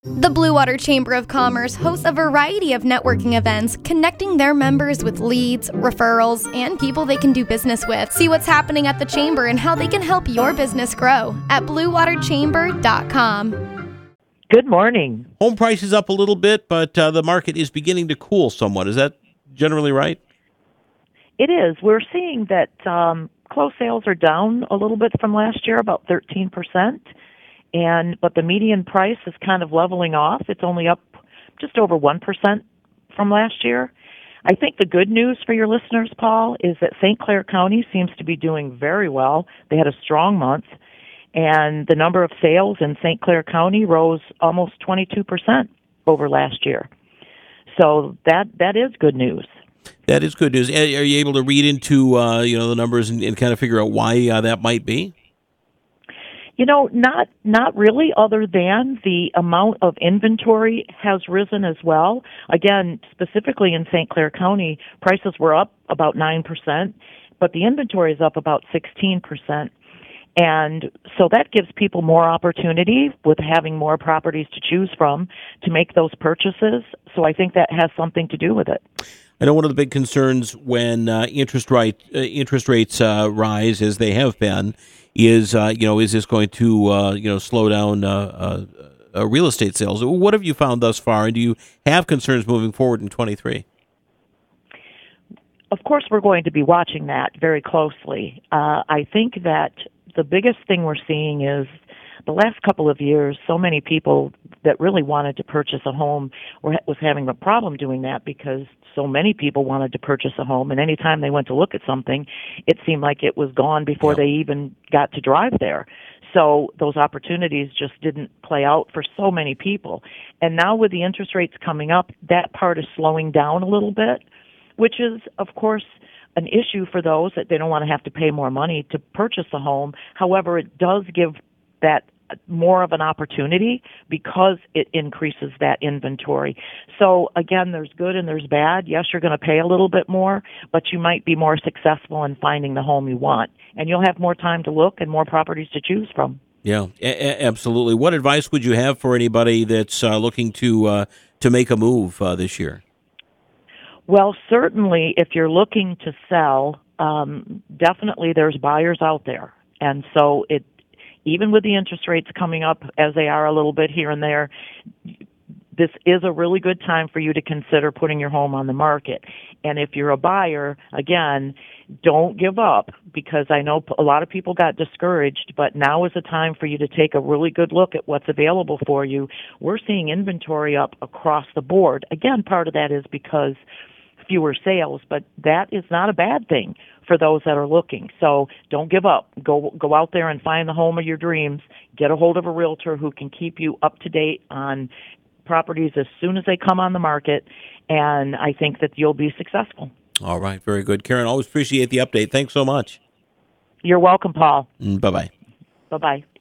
The Blue Water Chamber of Commerce hosts a variety of networking events, connecting their members with leads, referrals, and people they can do business with. See what's happening at the Chamber and how they can help your business grow at bluewaterchamber.com. Good morning. Home prices up a little bit, but the market is beginning to cool somewhat. Is that generally right? It is. We're seeing that closed sales are down a little bit from last year, about 13%. But the median price is kind of leveling off. It's only up just over 1% from last year. I think the good news for your listeners, Paul, is that St. Clair County seems to be doing very well. They had a strong month, and the number of sales in St. Clair County rose almost 22% over last year. So that is good news. That is good news. Are you able to read into the numbers and kind of figure out why that might be? Not really, other than the amount of inventory has risen as well. Again, specifically in St. Clair County, prices were up about 9%, but the inventory is up about 16%. And so that gives people more opportunity with having more properties to choose from to make those purchases. So I think that has something to do with it. I know one of the big concerns when interest rates rise, as they have been, is this going to slow down real estate sales? What have you found thus far, and do you have concerns moving forward in 23? Of course, we're going to be watching that very closely. I think that the biggest thing we're seeing is the last couple of years, so many people that really wanted to purchase a home was having a problem doing that because so many people wanted to purchase a home, and anytime they went to look at something, it seemed like it was gone before they even got to drive there. So those opportunities just didn't play out for so many people. And now with the interest rates coming up, that part is slowing down a little bit, which is, of course, an issue for those that they don't want to have to pay more money to purchase a home. However, it does give that more of an opportunity because it increases that inventory. So again, there's good and there's bad. Yes, you're going to pay a little bit more, but you might be more successful in finding the home you want. And you'll have more time to look and more properties to choose from. Yeah, absolutely. What advice would you have for anybody that's looking to make a move this year? Well, certainly if you're looking to sell, definitely there's buyers out there. And so even with the interest rates coming up as they are a little bit here and there, this is a really good time for you to consider putting your home on the market. And if you're a buyer, again, don't give up, because I know a lot of people got discouraged, but now is the time for you to take a really good look at what's available for you. We're seeing inventory up across the board. Again, part of that is because fewer sales, but that is not a bad thing for those that are looking. So don't give up. Go out there and find the home of your dreams. Get a hold of a realtor who can keep you up to date on properties as soon as they come on the market, and I think that you'll be successful. All right, very good. Karen, always appreciate the update. Thanks so much. You're welcome, Paul. Bye-bye. Bye-bye.